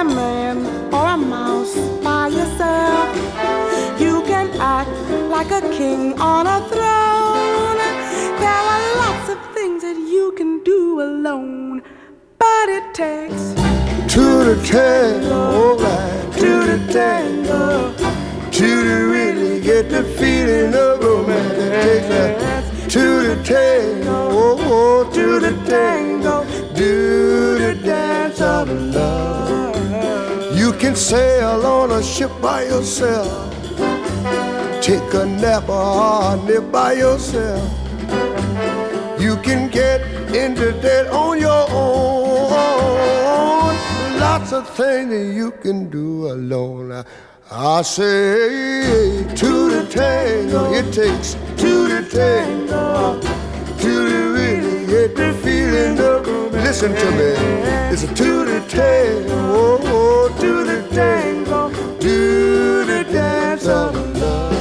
a man or a mouse by yourself. You can act like a king on a throne. There are lots of things that you can do alone, but it takes two to tango, alright, two to tango, two to really get the feeling of romance. It takes two to tango, oh, two to tango, do the dance of love. You can sail on a ship by yourself, take a nap or nip by yourself. You can get into that on your own. Lots of things that you can do alone. I say two to tango, it takes two to tango, two to really get the feeling of. Listen to me, it's a two to tango, oh, two to tango, do the dance of love.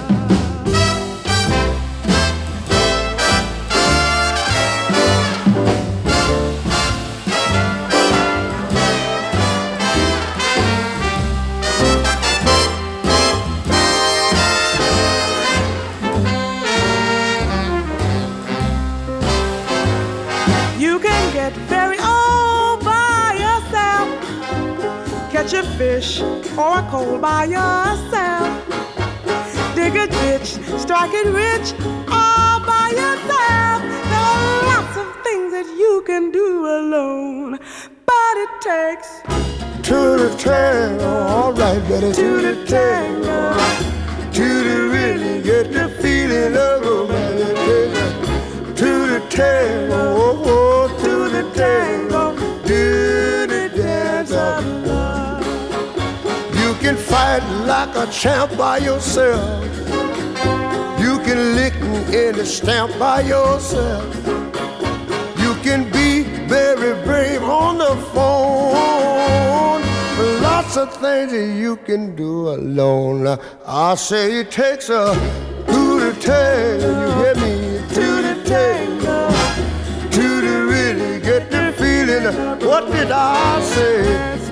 Catch a fish or a coal by yourself. Dig a ditch, strike it rich all by yourself. There are lots of things that you can do alone, but it takes two to tango, alright, better two to tango, two to really get the feeling of romance. Two to tango, oh, oh, two to tango, do the dance of love. You can fight like a champ by yourself. You can lick in the stamp by yourself. You can be very brave on the phone. Lots of things that you can do alone. I say it takes a two to tango. You hear me? Two to tango, two to really get the feeling. What did I say?